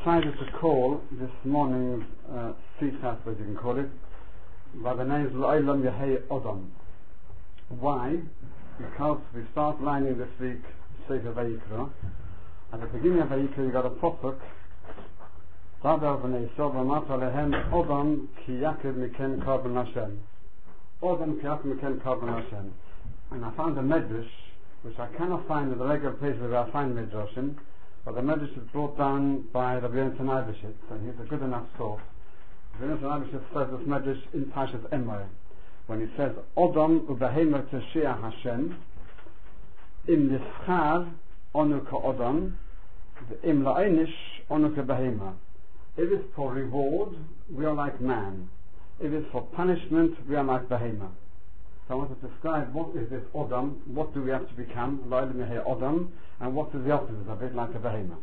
decided to call this morning's Sichas, as you can call it, by the name L'Olam Yehei Odom. Why? Because we start learning this week Sefer Vayikra. At the beginning of Vayikra you got a pasuk, Daber v'nei Yisrael v'amar alehem Odom ki yaakov miken korban Hashem. Odom ki yaakov miken korban Hashem. And I found a medrash which I cannot find in the regular places where I find medrashim, but the medrash is brought down by Rabbi Yonatan Eibeshitz, and he's a good enough source. Rabbi Yonatan Eibeshitz says this medrash in Parshas Emor, when he says, Odom u'behemer teshia Hashem, im nischar onu ka'odom, im la'einish onu ka'behemer. If it's for reward, we are like man. If it's for punishment, we are like behemoth. So I want to describe what is this Odom, what do we have to become, L'Olam Yehei Odom, and what is the opposite of it, like a behemoth.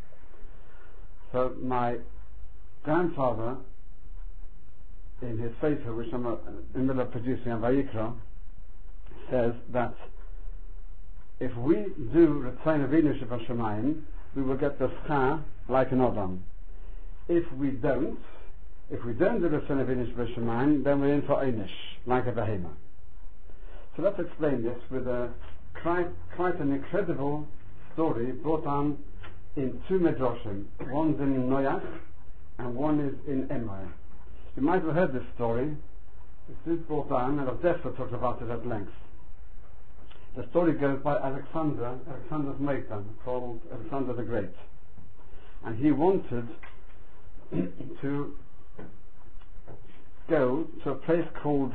So my grandfather, in his Sefer, which I'm in the middle of producing in Vayikra, says that if we do Ritzayin Avinu Shebashamayim, we will get the schar like an Odom. If we don't do Ritzayin Avinu Shebashamayim, then we're in for Einish, like a behemoth. So let's explain this with quite an incredible story brought on in two medrashim. One's in Noach and one is in Emor. You might have heard this story. This is brought on, and I've therefore talked about it at length. The story goes by Alexander's Meitan, called Alexander the Great. And he wanted to go to a place called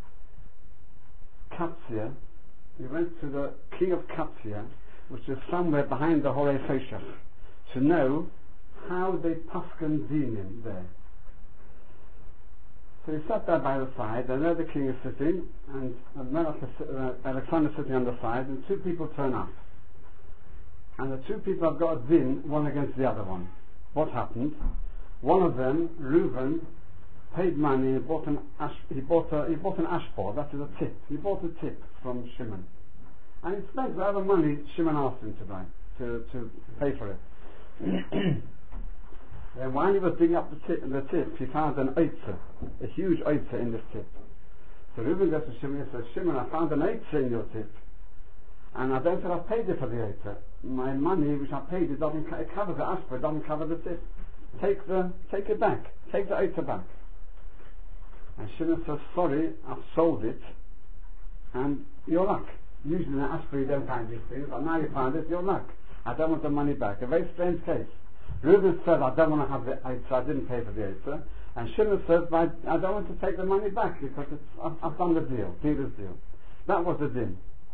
Katzia. He went to the king of Katzia, which is somewhere behind the Horei Feshach, to know how they pasken dinim there. So he sat there by the side, and there the king is sitting, and Alexander is sitting on the side, and two people turn up. And the two people have got a din, one against the other one. What happened? One of them, Reuven, paid money. He bought an ashbor. That is a tip. He bought a tip from Shimon, and he spent whatever money Shimon asked him to buy to pay for it. And while he was digging up the tip, he found an oitzer, a huge oitzer in this tip. So Reuben goes to Shimon and says, "Shimon, I found an oitzer in your tip, and I don't think I've paid you for the oitzer. My money, which I paid you, doesn't cover the ashbor. It doesn't cover the tip. Take it back. Take the oitzer back." And Shimon says, "Sorry, I've sold it, and your luck. Usually in Ashbury you don't find these things, but now you find it, your luck. I don't want the money back." A very strange case. Reuben said, "I don't want to have the Eitzah, I didn't pay for the Eitzah." And Shimon said, "I don't want to take the money back because I've done the deal, Peter's deal." That was the din.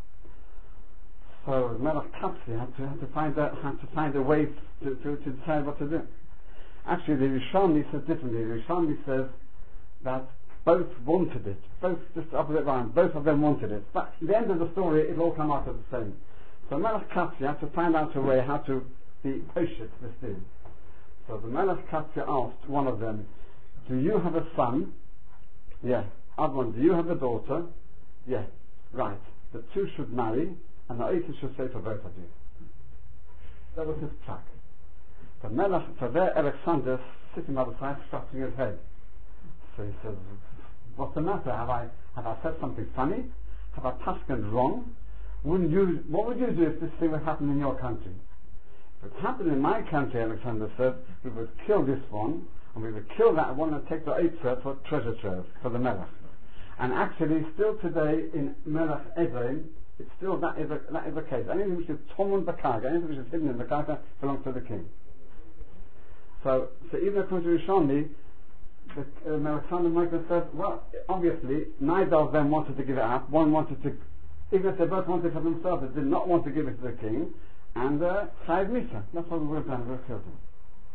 So Melech Kapsi had to find a way to decide what to do. Actually, the Rishonim says differently. The Rishonim says that both wanted it, both just opposite round, both of them wanted it. But at the end of the story, it all come out as the same. So Melech Kapsi had to find out a way how to be Oshit this thing. So the Melech Kapsi asked one of them, "Do you have a son?" "Yeah." "Other one, do you have a daughter?" "Yeah." "Right. The two should marry, and the Oshit should say for both of you." That was his track. So there Alexander, sitting by the side, scratching his head. So he says, "What's the matter? Have I said something funny? Have I paskened wrong? What would you do if this thing would happen in your country?" "If it happened in my country," Alexander said, "we would kill this one, and we would kill that one and take the Eitzah for treasure trove, for the Melech." And actually, still today in Melech Edom, it's still that is a case. Anything which is Tomun B'Karka, anything which is hidden in the Karka, belongs to the king. So even according to Rishonim, Alexander Michael said, well, obviously, neither of them wanted to give it up. One wanted to, even if they both wanted it for themselves, they did not want to give it to the king. And Chayiv Misa. That's what we would have done. We would have killed him.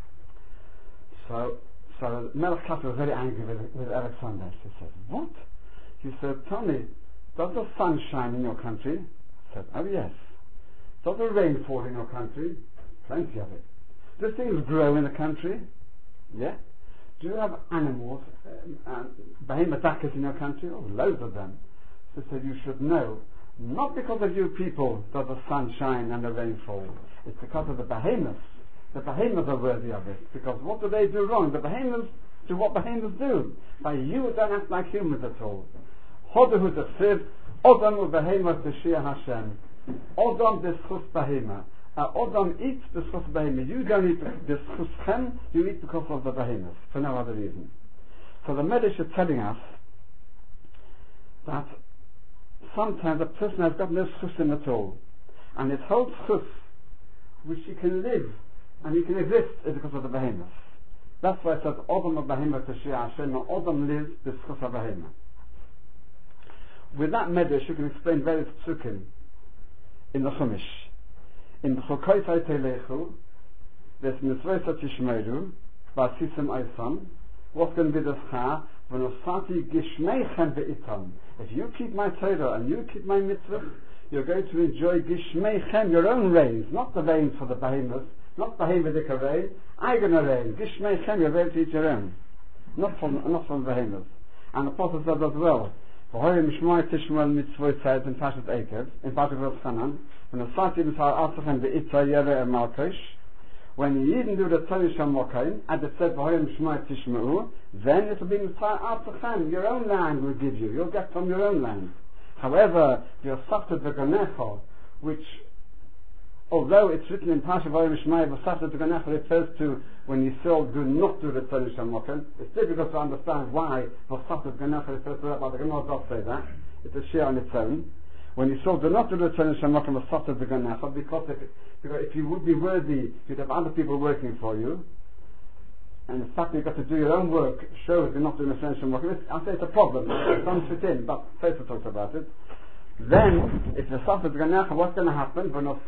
So Melech Kapsi was very angry with Alexander. He said, "What?" He said, "Tell me, does the sun shine in your country?" He said, "Oh yes." "Does the rain fall in your country?" "Plenty of it." "Do things grow in the country?" "Yeah." "Do you have animals, behemoth in your country?" "Oh, loads of them." So he said, "You should know, not because of you people does the sun shine and the rain fall. It's because of the behemoths The behemoths are worthy of it, because what do they do wrong? The behemoths do what behemoths do. But you don't act like humans at all. Hodahu Tachsiv, Odam u'behemoth t'shia Hashem. Odam b'schus behema. Odam eats b'schus behema. You don't eat b'schuschem, you eat because of the behemoth, for no other reason. So the Medrash is telling us that sometimes a person has got no schusim at all, and his whole schus, which he can live and he can exist, is because of the behemoth. That's why it says Odam u'behemoth t'shia Hashem. Odam lives b'schus behema. With that Medrash you can explain various psukim in the Chumash. In the Chokoisai Telechu, there's Mitzvah Tishmeru, Basisim Aisan. What's going to be the schar? V'nosati gishmeichem be'itam. If you keep my Torah and you keep my mitzvah, you're going to enjoy gishmeichem, your own rains, not the rains for the behemoth, not behemoth rain. I'm going to rain. Gishmeichem, you're going to eat your own, not from the behemoth. And the Prophet says as well, V'hoyim shmoy tishmol mitzvot says in Pashat Eikev, in Pashat Chanan, v'nosati b'sar asachem be'itza yere malkosh. When you even do the Tzonish HaMokayim, and it says V'hoyim shmoy tishma'u, then it will be Mitzvah Asachem, your own land will give you. You'll get from your own land. However, your Safta V'ganecho, which, although it's written in Pasha V'hoyim shmoy, V'safta V'ganecho refers to when you still do not do the Tzonish HaMokayim. It's difficult to understand why V'safta V'ganecho refers to that, but the Gemara does say that. It's a share on its own. When you still do not do the Tzonish HaMokayim, V'safta V'ganecho, because if you would be worthy, you'd have other people working for you. And the fact that you've got to do your own work shows you're not doing the Tzonish HaMokayim. I say it's a problem. It doesn't fit in, but Tosfos talks about it. Then, if the Safta V'ganecho, what's going to happen?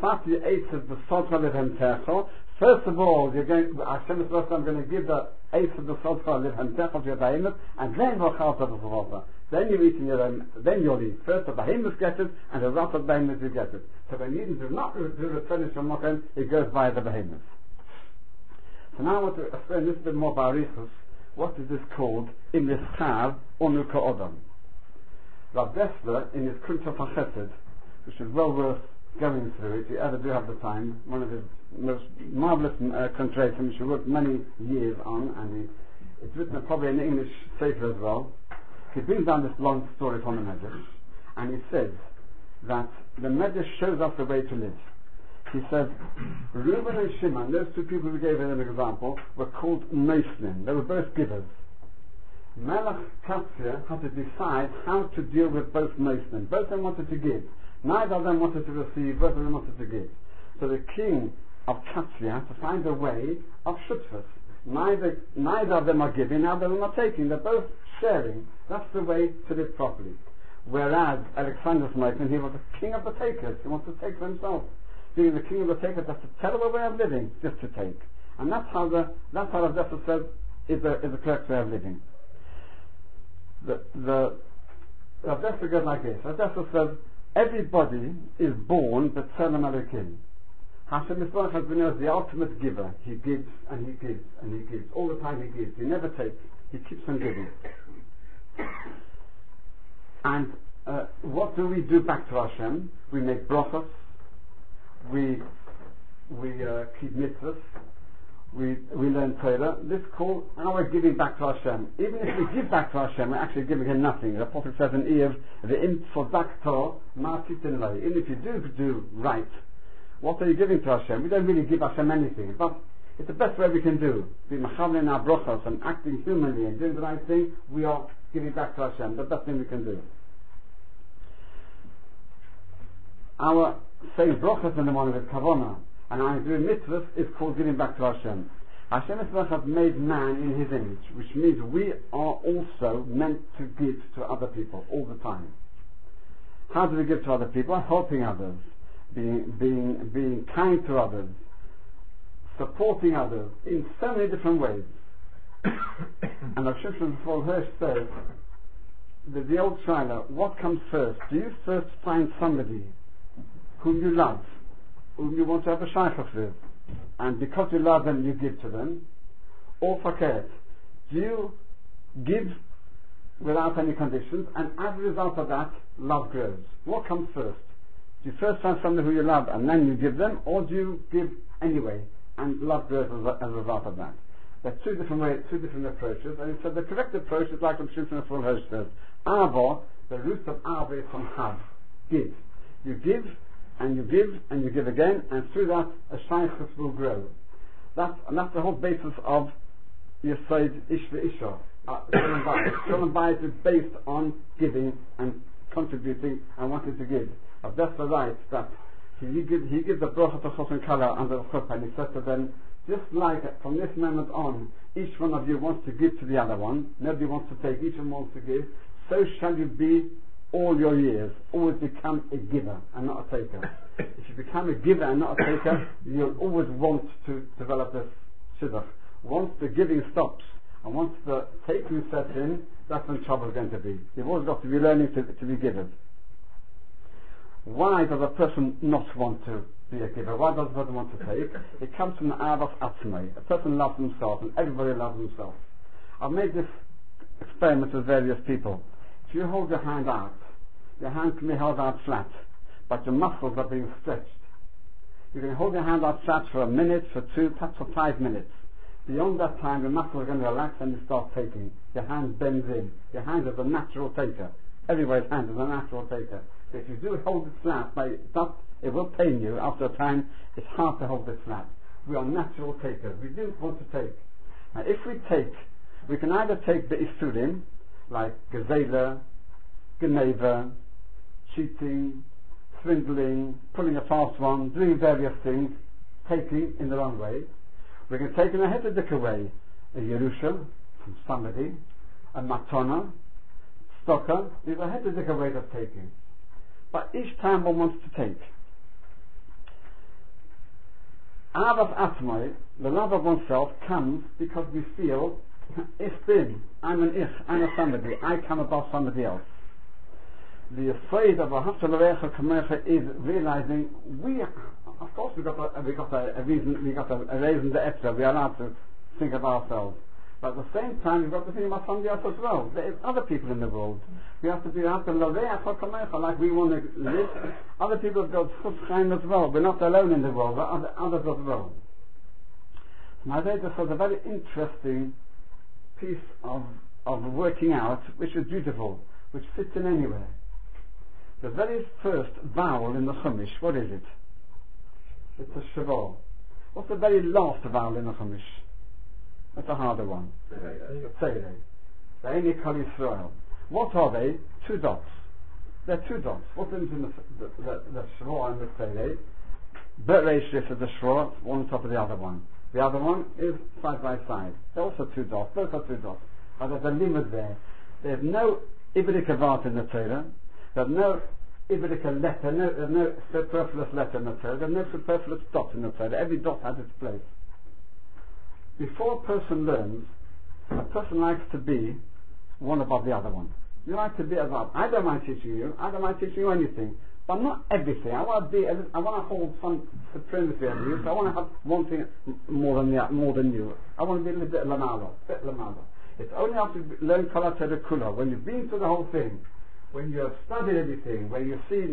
First of all, Hashem is going to give the eighth of the Sodcha Levhem to your behemoth, and then then you eat in your own, then you'll eat. First the behemoth gets it, and the rest of the behemoth you get it. So when you do not do the Tzonish HaMokayim, it goes via the behemoth. So now I want to explain a little bit more about Arichus. What is this called? In this Chav, Onu Ka'odam. Rav Dessler, in his Kunta Chesed, which is well worth going through if you ever do have the time, one of his most marvelous translations, which he worked many years on, and it's written probably in English Sefer as well. He brings down this long story from the Medrash, and he says that the Medrash shows us the way to live. He says, Reuben and Shimon, those two people we gave as an example, were called Meislim. They were both givers. Melech Katzia had to decide how to deal with both Meislim. Both of them wanted to give. Neither of them wanted to receive, both of them wanted to give. So the king of Katzia had to find a way of shutfus. Neither of them are giving, neither of them are taking. They're both sharing. That's the way to live properly. Whereas Alexander Smokin, he was the king of the takers. He wants to take for himself. Being the king of the takers, that's a terrible way of living, just to take. And that's how Rav Dessler says is the correct way of living. The Rav Dessler goes like this. Rav Dessler says, everybody is born B'Tselem Elokim. Hashem Yisrael has been as the ultimate giver. He gives and he gives and he gives. All the time he gives. He never takes. He keeps on giving. And what do we do back to Hashem? We make brachos. We keep mitzvahs. We learn Torah. This is called our giving back to Hashem. Even if we give back to Hashem, we're actually giving Him nothing. The Prophet says in Eiv, "Ve'im tzodakto ma titin lo." Even if you do right, what are you giving to Hashem? We don't really give Hashem anything, but it's the best way we can do. Be machavle in our brachos and acting humanly and doing the right thing. We are giving back to Hashem. The best thing we can do. Our saying brachos in the morning with kavanah and our doing mitzvahs is called giving back to Hashem. Hashem has made man in His image, which means we are also meant to give to other people all the time. How do we give to other people? Helping others, being kind to others, supporting others in so many different ways. And Rav Shimshon Raphael Hirsch says that the old Shaila, what comes first? Do you first find somebody whom you love, whom you want to have a shaykhus with, and because you love them, you give to them? Or fakert, do you give without any conditions, and as a result of that, love grows? What comes first? Do you first find somebody who you love and then you give them, or do you give anyway, and love grows as a result of that. There are two different ways, two different approaches, and he said the correct approach is like Rav Shimshon Raphael says. Ava, the root of Ava is from Hav, give. You give, and you give, and you give again, and through that a shaykhus will grow. That's the whole basis of Yesod Ish V'Isha. Shalom Bayis is based on giving and contributing and wanting to give. That's the right that he gives the bracha to Chos and Kala under the chuppah, and he said to them, just like from this moment on, each one of you wants to give to the other one, nobody wants to take, each one wants to give, so shall you be all your years, always become a giver and not a taker. If you become a giver and not a taker, you'll always want to develop this shidduch. Once the giving stops and once the taking sets in, that's when trouble is going to be. You've always got to be learning to be givers. Why does a person not want to be a giver? Why does a person want to take? It comes from the Avos Atzmai. A person loves himself, and everybody loves himself. I've made this experiment with various people. If you hold your hand out, your hand can be held out flat, but your muscles are being stretched. You can hold your hand out flat for a minute, for 2, perhaps for 5 minutes. Beyond that time, your muscles are going to relax and you start taking. Your hand bends in. Your hand is a natural taker. Everybody's hand is a natural taker. So if you do hold it flat, it will pain you. After a time, it's hard to hold it flat. We are natural takers. We do want to take. Now, if we take, we can either take the isurim, like gezela, geneva, cheating, swindling, pulling a fast one, doing various things, taking in the wrong way. We can take in a hetedik way, a yerusha from somebody, a matana, stocker. These are hetedik ways of taking. But each time one wants to take. Avas Atmai, the love of oneself, comes because we feel, I'm a somebody, I come above somebody else. The afraid of a is realizing of course we got a reason the extra, we are allowed to think of ourselves. But at the same time we've got to think about somebody else as well. There is other people in the world. We have to like we want to live. Other people have got chutz as well. We're not alone in the world, but others as well. Now this was a very interesting piece of working out, which is beautiful, which fits in anywhere. The very first vowel in the Chumash, what is it? It's a Shavol. What's the very last vowel in the Chumash? That's a harder one. Tzedei. The Eini Kol Yisrael. What are they? 2 dots. They're 2 dots. What's in the Shavol and the Tzedei? Bereish is the Shor, one on top of the other one. The other one is side by side. They're also 2 dots. Both are 2 dots. But there's a limit there. There's no Ibrika Vat in the Torah. There's no Ibrika letter. There's no superfluous letter in the Torah. There's no superfluous dot in the Torah. Every dot has its place. Before a person learns, a person likes to be one above the other one. You like to be above. I don't mind teaching you. I don't mind teaching you anything. But not everything. I want to hold some supremacy over you. So I want to have one thing more than you. I want to be a little bit lamala. It's only after you learn Kol HaTorah Kula, when you've been through the whole thing, when you have studied everything, when you see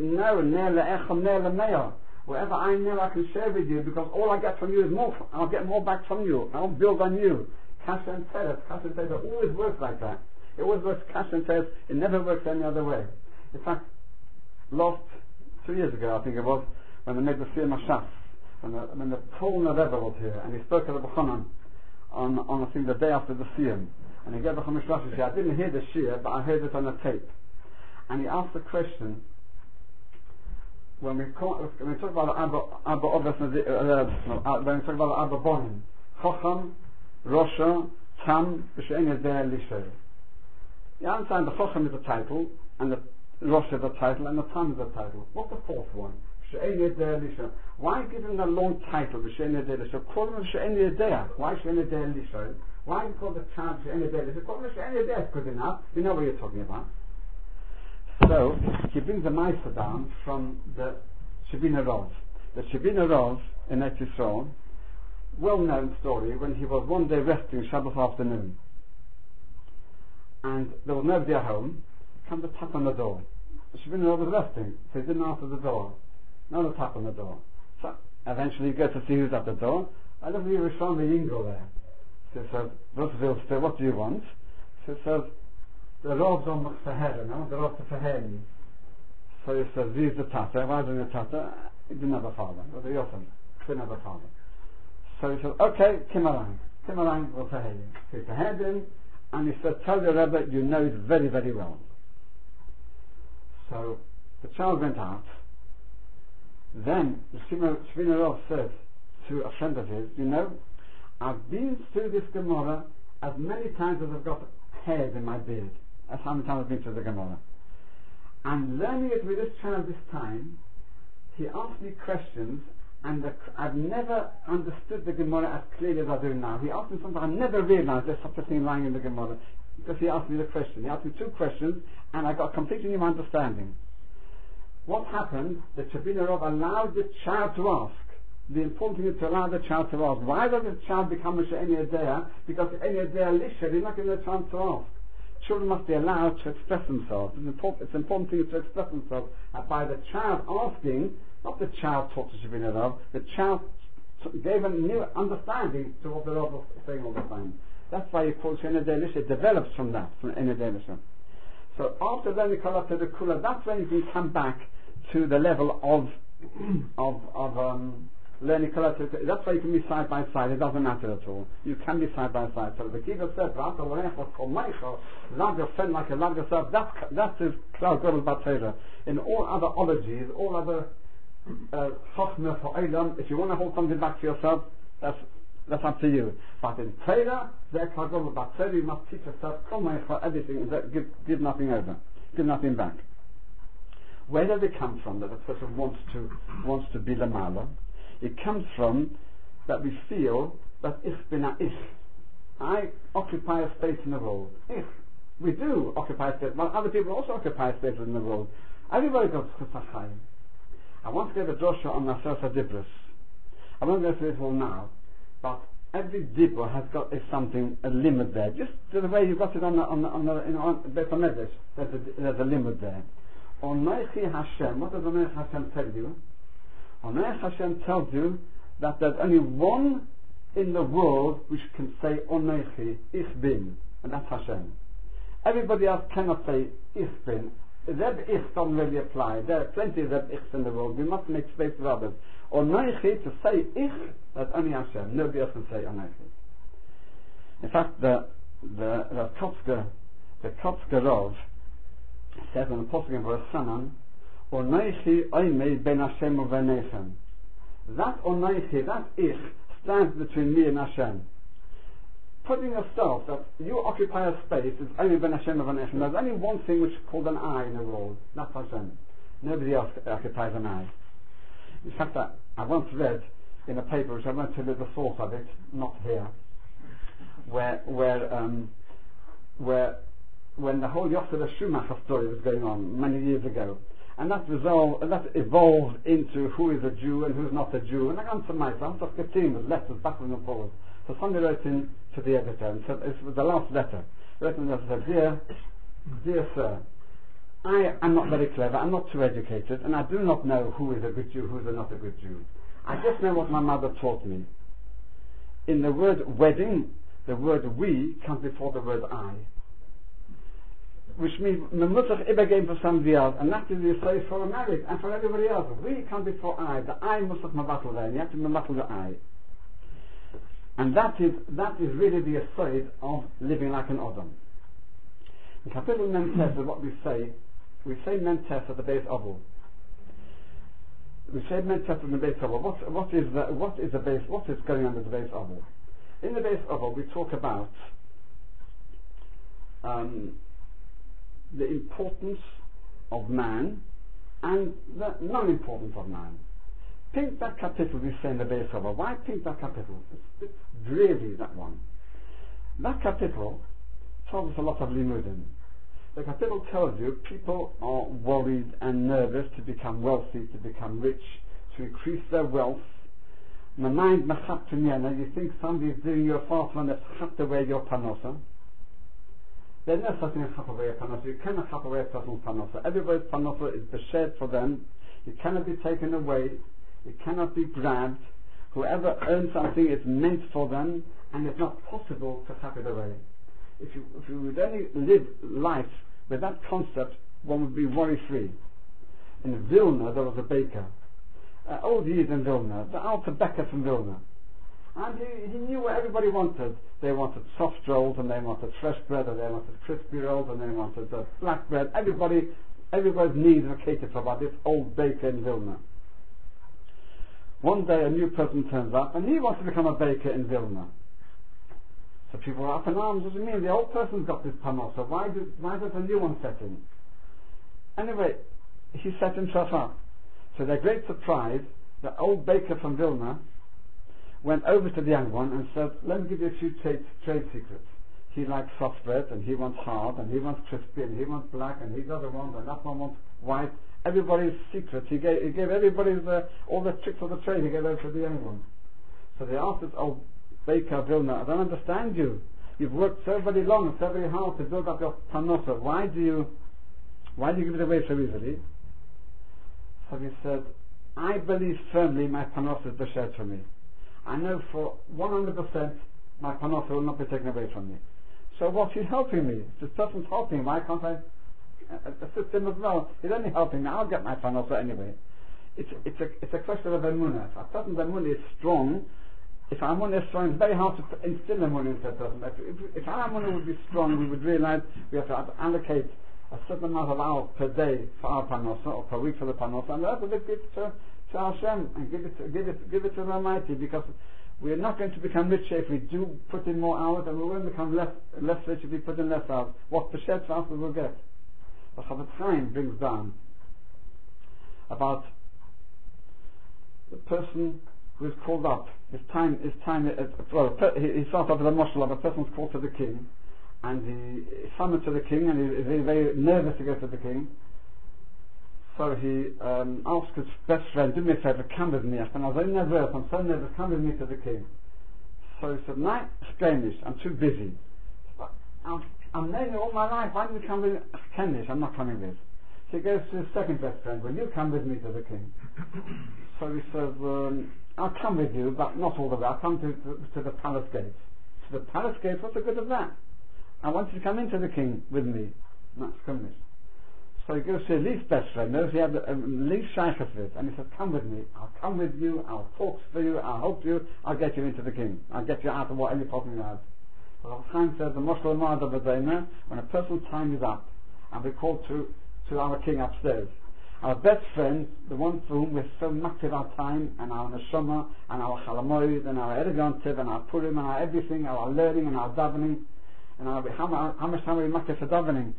whatever I know I can share with you, because all I get from you is more. I'll get more back from you. I'll build on you. Cash and teres always works like that. It always works cash and teres. It never works any other way. In fact, last 2 years ago, I think it was, when they made the Siyam HaShas, when the Polner Rebbe was here, and he spoke at the B'chanan on I think the day after the Siyam, and he gave the Chumash Rashi. I didn't hear the Shir, but I heard it on a tape. And he asked the question, when we talk about Abba Oves, when we talk about Abba Bonim, Chocham, Rosha, Tam, B'She'en Yedei Lishay. You understand, the Chocham is the title, and the Rosh is the title, and the Tam is the title. What's the fourth one? B'She'en Yedei Lishay. Why give him a long title, B'She'en Yedei Lishay? Call him B'She'en Yedei. Why B'She'en Yedei Lishay? Why you call the child B'She'en Yedei Lishay? Call him B'She'en Yedei. It's good enough. You know what you're talking about. So, he brings the Meister down from the Shebina Rov. The Shebina Rov in Eretz Yisrael, well-known story, when he was one day resting Shabbat afternoon, and there was nobody at home, came to tap on the door. The Shebina Rov was resting, so he didn't answer the door. No tap on the door. So, eventually he goes to see who's at the door. I love the Yerushalmi Yingel there. So it says, what do you want? So it says, the Rav Zom Verheren, no? The Rav to Verheren. So he says, he's the Tata. Why didn't the Tata? He didn't have a father. Well, the Yotam didn't have a father. So he said, okay, Kimarang will Verheren. He Verheren, and he said, tell your Rebbe, you know it very, very well. So the child went out. Then the Shvina Rav said to a friend of his, you know, I've been through this Gemara as many times as I've got hairs in my beard. That's how many times I've been through the Gemara. And learning it with this child this time, he asked me questions, and I've never understood the Gemara as clearly as I do now. He asked me something I never realized there's such a thing lying in the Gemara, because he asked me the question. He asked me two questions, and I got a completely new understanding. What happened? The Shabina Rav allowed the child to ask. The important thing is to allow the child to ask. Why does the child become a She'eni Yodea? Because She'eni Yodea Lisha, he's not given the chance to ask. Children must be allowed to express themselves. It's important thing to express themselves. And by the child asking, not the child taught to Shabina Rav, the child gave a new understanding to what the Rav was saying all the time. That's why he calls She'eni Yodea Lisha. It develops from that, from She'eni Yodea Lisha. So after learning Kala to the Kula, that's when you can come back to the level of learning Kala to. That's why you can be side by side. It doesn't matter at all. You can be side by side. So the Kiva said, love your friend like you love yourself. That is Klal Gadol Batera. In all other ologies, all other Chochmah for Eilam, if you want to hold something back for yourself, that's up to you. But in Torah, you must teach yourself for everything and give nothing over, give nothing back. Where does it come from that a person wants to be Lamala? It comes from that we feel that ich bin a ich. I occupy a space in the world. Ich. We do occupy a space, but other people also occupy a space in the world. Everybody goes to Chayim. I want to give a drosha on Nasser Dibros. I won't go through it all now. But every dibur has got a limit there. Just the way you got it on the Beit HaMedrash, there's a limit there. Onoichi Hashem, what does Onoichi Hashem tell you? Onoichi Hashem tells you that there's only one in the world which can say Onoichi, Ich bin, and that's Hashem. Everybody else cannot say Ich bin. Zeb Ich doesn't really apply. There are plenty of Zeb Ichs in the world. We must make space for others. Onoichi, to say Ich, that's only Hashem. Nobody else can say Onoichi. In fact, the Kotzker Rav says in the Apostle in verse Sanan, Onoichi oimei ben Hashem uvenechem. That Onoichi, that Ich, stands between me and Hashem. Putting yourself that you occupy a space is only ben Hashem uvenechem. There's only one thing which is called an I in the world. That's Hashem. Nobody else occupies an I. In fact, I once read in a paper, which I won't tell you the source of it, not here, where when the whole Yossele Schumacher story was going on many years ago, and that evolved into who is a Jew and who's not a Jew, and I answered myself, just continuous letters backwards and forwards. So somebody wrote in to the editor and said, it was the last letter. The editor said, Dear sir, I am not very clever, I'm not too educated, and I do not know who is a good Jew, who is not a good Jew. I just know what my mother taught me. In the word wedding, the word we comes before the word I. Which means, Memutach Ibegim for somebody else, and that is the say for a marriage, and for everybody else. We come before I. The I must have Mabatl there, and you have to Mabatl the I. And that is really the aside of living like an Adam. In Kapitel Mentes is what we say Mentes at the base Oval. We say Mentes at the base Oval. What is going on at the base Oval? In the base Oval we talk about the importance of man and the non-importance of man. Pink that capital we say in the base Oval. Why pink that capital? It's dreary, that one. That capital tells us a lot of limudim. The capital tells you people are worried and nervous to become wealthy, to become rich, to increase their wealth. My mind you think somebody is doing you a fast one that's hacked away your panosa. There's no such thing as hack away your panosa. You cannot hack away a person's panosa. Everybody's panosa is beshed for them. It cannot be taken away. It cannot be grabbed. Whoever earns something, it's meant for them, and it's not possible to have it away. If you would only live life with that concept, one would be worry-free. In Vilna, there was a baker, old Yid in Vilna, the Alter Becker from Vilna. And he knew what everybody wanted. They wanted soft rolls, and they wanted fresh bread, and they wanted crispy rolls, and they wanted black bread. Everybody's needs were catered for by this old baker in Vilna. One day a new person turns up, and he wants to become a baker in Vilna. So people are up in arms. What do you mean? The old person's got this panosa. Why does a new one set in? Anyway, he set himself up. To their great surprise, the old baker from Vilna went over to the young one and said, let me give you a few trade secrets. He likes soft bread, and he wants hard, and he wants crispy, and he wants black, and he doesn't want, and that one wants white. Everybody's secrets. He gave everybody all the tricks of the trade. He gave over to the young one. So they asked this old baker of Vilna, I don't understand you. You've worked so very long and so very hard to build up your panosa. Why do you give it away so easily? So he said, I believe firmly my panosa is b'shed for me. I know for 100% my panosa will not be taken away from me. So what's he helping me? If this person's helping me, why can't I assist him as well? He's only helping me. I'll get my panosa anyway. It's a question of emunah. If a person's emunah is strong, if our emunah is strong, it's very hard to instill emunah into a person. If our emunah would be strong, we would realize we have to allocate a certain amount of hours per day for our panosa, or per week for the panosa, and the rest of it give to Hashem, and give it to the Almighty, because we are not going to become richer if we do put in more hours, and we won't become less rich if we put in less hours. What b'shed for us we will get. The Chofetz Chaim brings down about the person who is called up. He starts off with a mashal of a person's called to the king, and he is summoned to the king, and he is very, very nervous to go to the king. So he asked his best friend, do me a favor, come with me. I'm so nervous, come with me to the king. So he said, no, I'm too busy. I'm knowing you all my life, why don't you come with me? I'm not coming with. So he goes to his second best friend, will you come with me to the king? So he says, I'll come with you, but not all the way. I'll come to the palace gates. To the palace gates, what's the good of that? I want you to come into the king with me. That's coming. So he goes to his least best friend, knows he had least shaykhs with, and he says, come with me, I'll come with you, I'll talk for you, I'll help you, I'll get you into the king. I'll get you out of any problem you have. So Chofetz Chaim says, the Moshe Lamad of Adena, when a person's time is up, and we're called to our king upstairs, our best friend, the one for whom we're so much of our time, and our neshama, and our chalamoid, and our eregantiv, and our purim, and our everything, our learning, and our davening, and how much time we make for davening.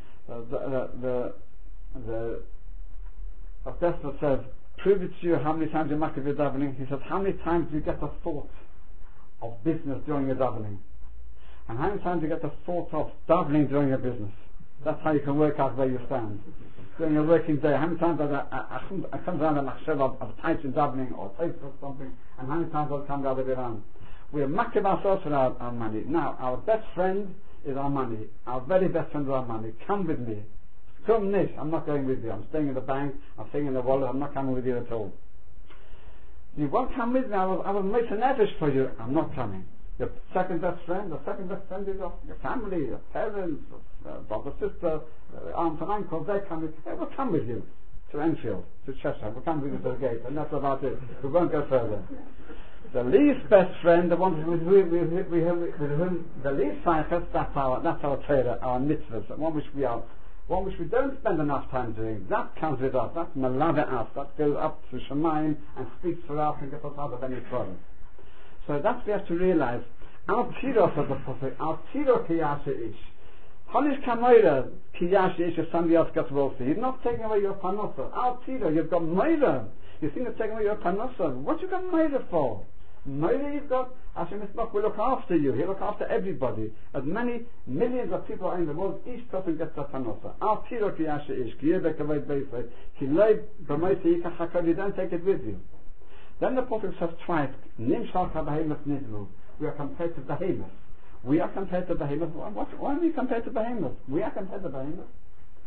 The Abdesla says, prove it to you how many times you make your davening. He says, how many times do you get the thought of business during your davening? And how many times do you get the thought of davening during your business? That's how you can work out where you stand. During a working day, how many times I come down the machshel of types in davening or types of something, and how many times I'll come the other way around? We are makib ourselves for our money. Now, our best friend is our money. Our very best friend is our money. Come with me. Come nish, I'm not going with you. I'm staying in the bank, I'm staying in the wallet, I'm not coming with you at all. You won't come with me, I will make an effort for you. I'm not coming. Your second best friend is your family, your parents, brother, sister, aunts and uncles, they come with you. They will come with you to Enfield, to Cheshire. We'll come with you to the gate, and that's about it. We won't go further. The least best friend, the one with whom the least cycles, that's our Torah, our mitzvahs, the one which we don't spend enough time doing. That comes with us, that's malave us, that goes up to Shemaim and speaks for us and gets us out of any trouble. So that's we have to realize. Our tiros of the Prophet, our tiro kiyasha ish. Honish kamoira kiyasha ish if somebody else gets wealthy. He's not taking away your panosa. Our tiro, you've got moira. You think they're taking away your panosa. What you got moira for? Moira you've got, Hashem Yisbach will look after you. He'll look after everybody. As many millions of people are in the world, each person gets a panosa. Our tiro kiyasha ish. Kiyebe kavod beisay. Kiloi b'moisi yikach hakol. You don't take it with you. Then the Prophet says twice, Nimshal behemoth nidlu. We are compared to behemoth. We are compared to behemoth. Why are we compared to behemoth? We are compared to behemoth.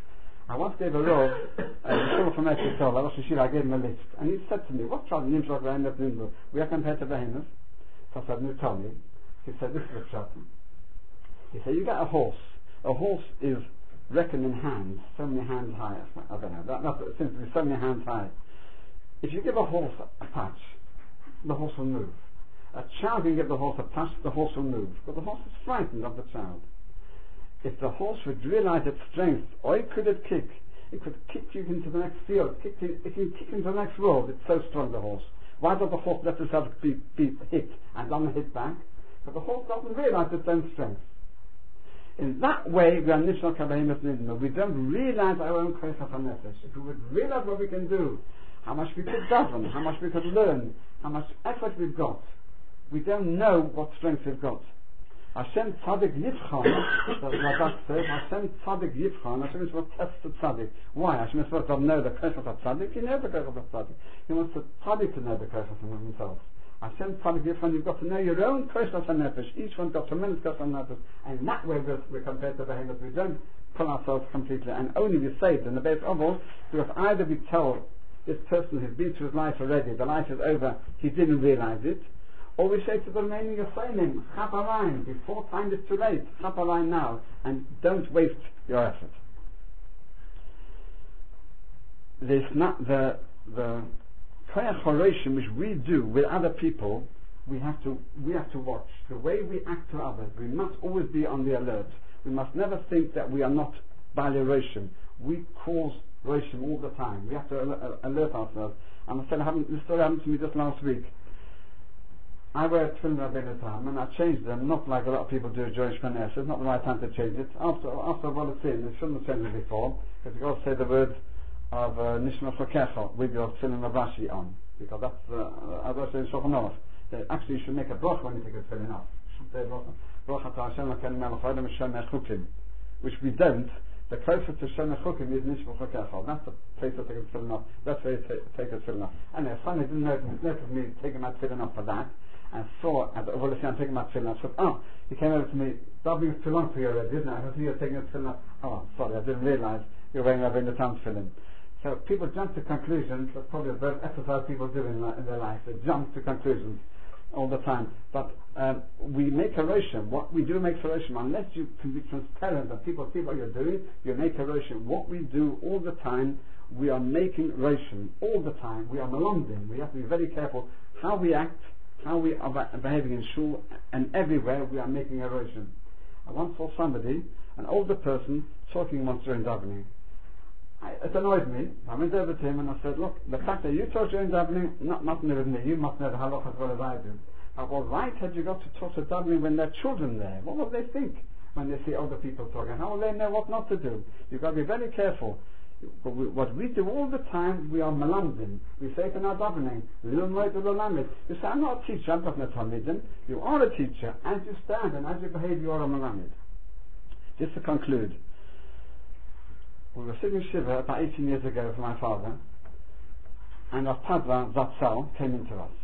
I once gave a role, from Eretz Yisrael, Rosh Yeshiva, I gave him a list, and he said to me, what child Nimshach Behemoth Nidmu? We are compared to Behemoth. So I said, no, tell me. He said, this is a shot. He said, you get a horse. A horse is reckoned in hands, so many hands high. I don't know, that seems to be so many hands high. If you give a horse a patch, the horse will move. A child can give the horse a patch, the horse will move. But the horse is frightened of the child. If the horse would realize its strength, or could it kick? It could kick you into the next field. It can kick into the next world. It's so strong, the horse. Why does the horse let itself be hit and then hit back? But the horse doesn't realize its own strength. In that way, we are Nishal Kabehemoth Nidma. We don't realize our own Koyach HaNefesh. If we would realize what we can do, how much we could daven, how much we could learn, how much effort we've got, we don't know what strength we've got. Hashem Tzadik Yivchan, as Radak says, Hashem Tzadik Yivchan, Hashem is what tests the Tzadik. Why? Hashem is what doesn't know the Koyach HaTzadik, he knows the Koyach HaTzadik. He wants the Tzadik to know the Koyach himself. Hashem Tzadik Yivchan, you've got to know your own Koyach HaNefesh. Each one's got tremendous Koyach HaNefesh, and that way we're compared to Behemoth. We don't pull ourselves completely, and only we're saved in the base of all, because either we tell this person who's been through his life already, the life is over, he didn't realize it, or we say to the remaining Yisraelim, Chaparayim, before time is too late, Chaparayim now, and don't waste your effort. There's not the Koyach HaRoshim which we do with other people, we have to watch. The way we act to others, we must always be on the alert. We must never think that we are not Baalei Roshim. We cause Roshim all the time. We have to alert ourselves. I must tell you, this story happened to me just last week. I wear tefillin Rabbeinu Tam, and I changed them, not like a lot of people do during Shemini Esrei. It's not the right time to change it. After a while it's in, you shouldn't have changed it before, because you've got to say the word of Nishma Chokecha with your tefillin Rabashi on, because that's as I say in Shulchan Aruch. Actually, you should make a bracha when you take a tefillin off. You should say bracha to Hashem Lakeinu Melech Haolam Shomei Chukim, which we don't. The closest to Shomei Chukim is Nishma Chokecha. That's the place to take a tefillin off. That's where you take a tefillin off. And if somebody didn't notice me taking my tefillin off for that, and saw, I'm taking my tefillin, I said, he came over to me, davening is too long for you already, isn't it? I can see you're taking a tefillin. Sorry, I didn't realize you're wearing Rabbeinu Tam tefillin. So people jump to conclusions. That's probably the best exercise people do in their life. They jump to conclusions all the time. But we make a roshim. What we do makes a roshim. Unless you can be transparent and people see what you're doing, you make a roshim. What we do all the time, we are making roshim. All the time. We are malomdim. We have to be very careful how we act, how we are behaving in shul, and everywhere we are making a roshim. I once saw somebody, an older person, talking once during davening. It annoyed me. I went over to him and I said, look, the fact that you talk during davening, nothing with me. You must know the halacha as well as I do. What right had you got to talk to davening when there are children there? What will they think when they see older people talking? How will they know what not to do? You've got to be very careful. What we do all the time, we are malamdim. We say it in our davening, you say, I'm not a teacher, I'm not a talmidim. You are a teacher. As you stand and as you behave, you are a malamid. Just to conclude, we were sitting in Shiva about 18 years ago with my father, and Rav Padva Zatzal came into us.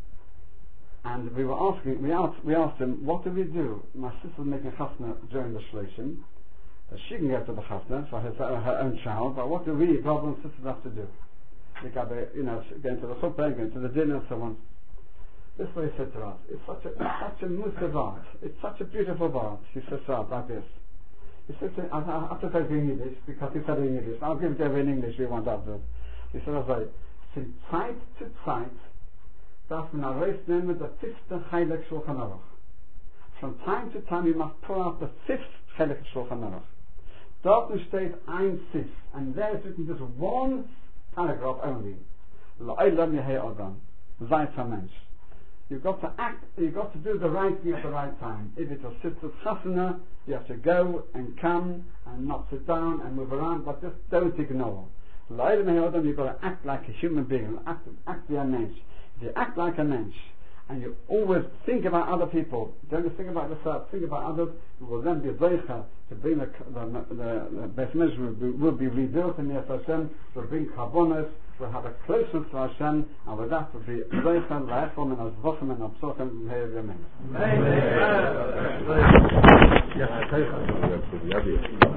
And we asked him, what do we do? My sister was making chasna during the shloshim. She can go to the chasna for her own child, but what do we, brothers and sisters, have to do? We got to, going to the chuppah, going to the dinner, and so on. This is what he said to us. It's such a musav art. It's such a beautiful art. He says like this. He said, I have to say it in Yiddish, because he said it in Yiddish. I'll give it to you in English if you want afterwards. He said, von Zeit zu Zeit darf man herausnehmen the fifth Heilig Shulchan Aruch. From time to time you must pull out the fifth Heilig Shulchan Aruch. Dort steht ein Sif, and there is written just one paragraph only. La'olam yehei Adam, sei a Mensch. You've got to act, you've got to do the right thing at the right time. If it's a sister's chasana, you have to go and come and not sit down and move around, but just don't ignore. La'olam yehei Adam, you've got to act like a human being, act like a mensch. If you act like a mensch, and you always think about other people, don't just think about yourself, think about others, you will then be zeicha to bring the Beis Mikdash will be rebuilt in Yad Hashem, will bring karbonos, will have a closeness to Hashem, and with that will be zeicha, la'echom, and azvochem, and absorchem, and heir yamin.